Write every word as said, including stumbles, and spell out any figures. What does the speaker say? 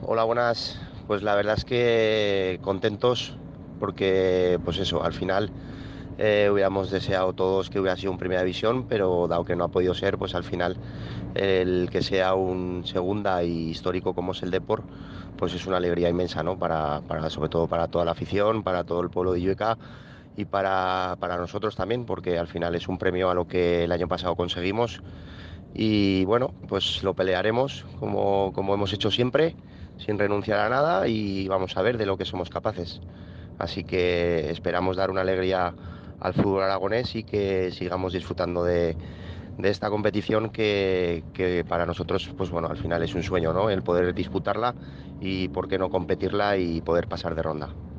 Hola, buenas. Pues la verdad es que contentos porque, pues eso, al final eh, hubiéramos deseado todos que hubiera sido un Primera División, pero dado que no ha podido ser, pues al final el que sea un segunda y histórico como es el Depor, pues es una alegría inmensa, ¿no? Para, para, sobre todo para toda la afición, para todo el pueblo de Llueca y para, para nosotros también, porque al final es un premio a lo que el año pasado conseguimos y bueno, pues lo pelearemos como, como hemos hecho siempre, sin renunciar a nada y vamos a ver de lo que somos capaces. Así que esperamos dar una alegría al fútbol aragonés y que sigamos disfrutando de, de esta competición que, que para nosotros, pues bueno, al final es un sueño, ¿no? El poder disputarla y por qué no competirla y poder pasar de ronda.